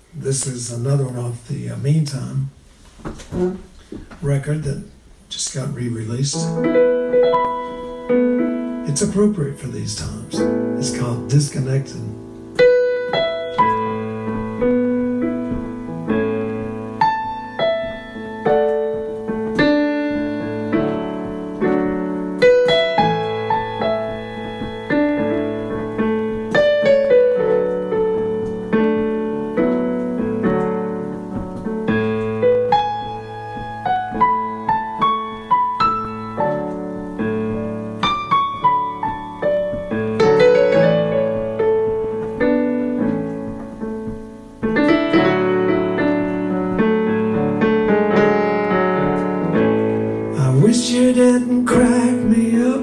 This is another one off the Meantime record that just got re-released. It's appropriate for these times. It's called Disconnected. Wish you didn't crack me up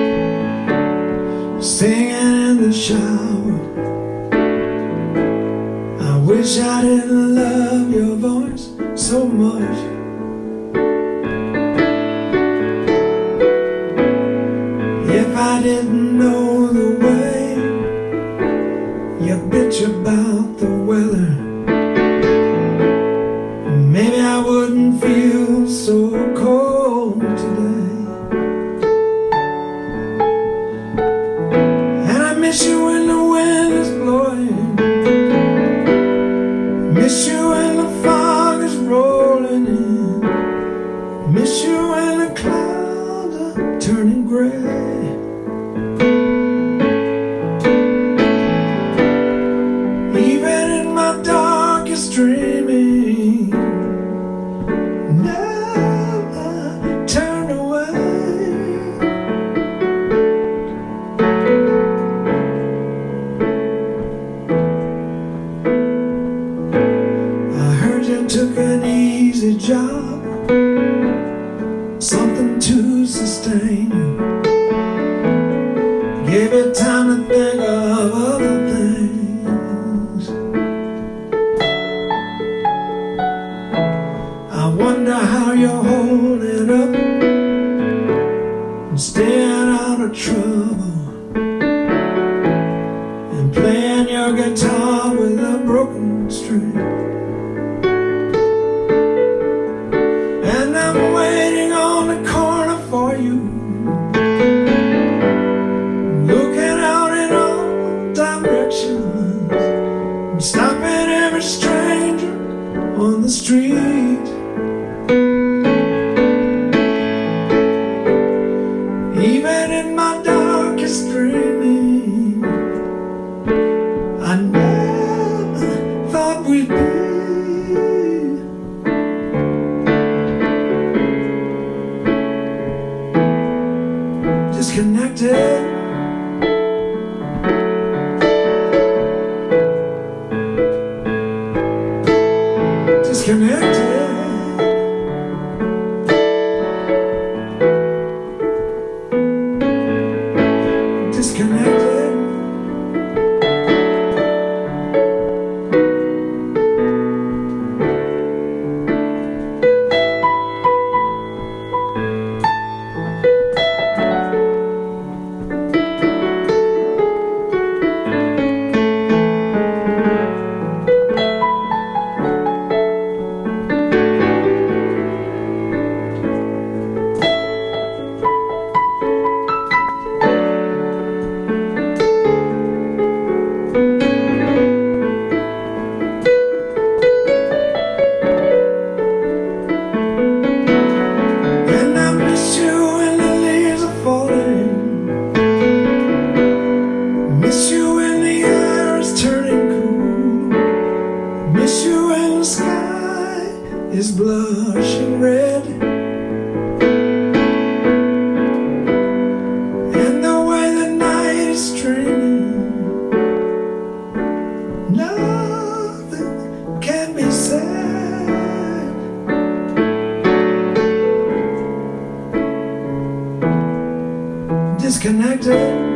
singing in the shower. I wish I didn't love your voice so much. If I didn't know the way you bitch about the weather, maybe I wouldn't feel so cold today. And I miss you when the wind is blowing, miss you when the fog is rolling in, miss you when the clouds are turning gray. Even in my darkest dreaming, never turn away. I heard you took an easy job, something to sustain you, gave you time to think of other things. I wonder how you're holding up and staying out of trouble and playing your guitar with a broken string. And I'm waiting on the corner for you, looking out in all directions, and stopping every stranger on the street. Even in my darkest dreaming, I never thought we'd be disconnected. Disconnected. Disconnected. And I miss you when the leaves are falling, miss you when the air is turning cool, miss you when the sky is blushing red, and the way the night is streaming, nothing can be said. Disconnected.